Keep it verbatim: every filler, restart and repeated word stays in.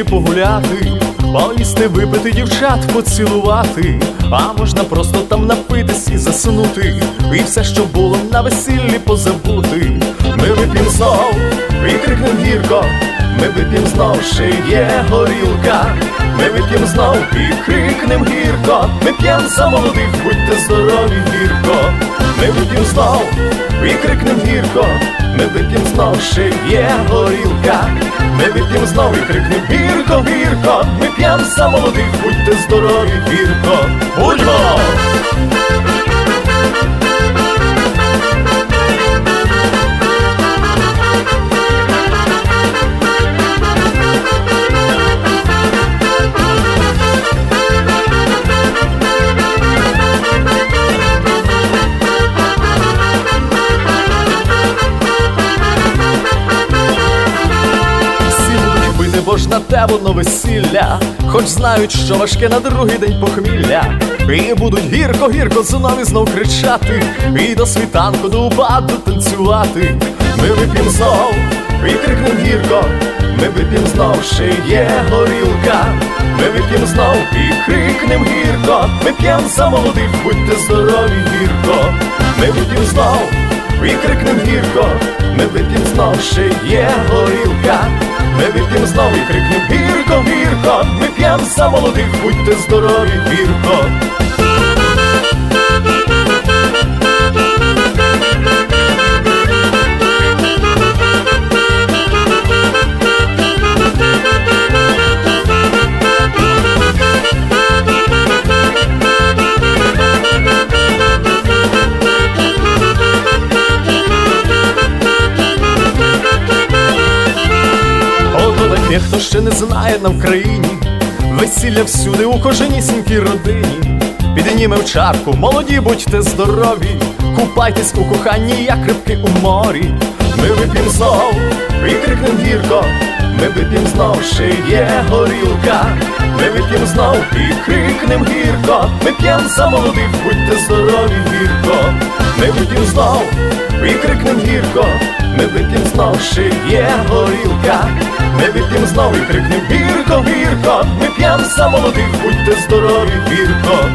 погуляти, поїсти, випити, дівчат поцілувати, а можна просто там напитись і заснути, і все, що було на весіллі, позабути. Ми вип'єм знов і крикнем гірко, ми вип'єм знов, ще є горілка. Ми вип'єм знов і крикнем гірко, ми п'єм за молодих, будьте здорові, гірко. Ми вип'єм знов і крикнем гірко, ми вип'єм знов, ще є горілка. Ми вип'єм знов і крикнем гірко, гірко, ми п'єм за молодих, будьте здорові, гірко. Будьмо! Бо ж на те воно весілля, хоч знають, що важке на другий день похмілля. І будуть гірко-гірко знов і знов кричати, і до світанку до упаду танцювати. Ми вип'єм знов і крикнем гірко, ми вип'єм знов, ще є горілка. Ми вип'єм знов і крикнем гірко, ми п'єм за молодих, будьте здорові, гірко. Ми вип'єм знов і крикнем гірко, ми вип'єм знов, ще є горілка. Ми вип'єм знов і крикнем гірко, гірко, ми п'єм за молодих, будьте здорові, гірко. Хто ще не знає на Вкраїні, весілля всюди у кожнісінькій родині. Піднімем чарку, молоді, будьте здорові, купайтесь у коханні, як рибки у морі. Ми вип'єм знов і крикнем гірко, ми вип'єм знов, ще є горілка. Ми вип'єм знов і крикнем гірко, ми п'єм за молодих, будьте здорові, гірко. Ми вип'єм знов і крикнем гірко, ми вип'єм знов, ще є горілка. Ми вип'єм знов і крикнем гірко, гірко, ми п'єм за молодих, будьте здорові, гірко.